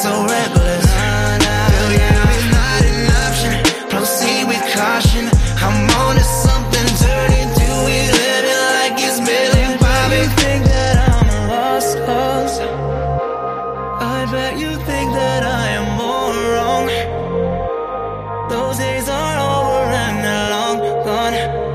so reckless. Failure is not an option. Proceed with caution. I'm on to something, turn into 11 like it's million popping. You think that I'm a lost cause? I bet you think that I am more wrong. Those days are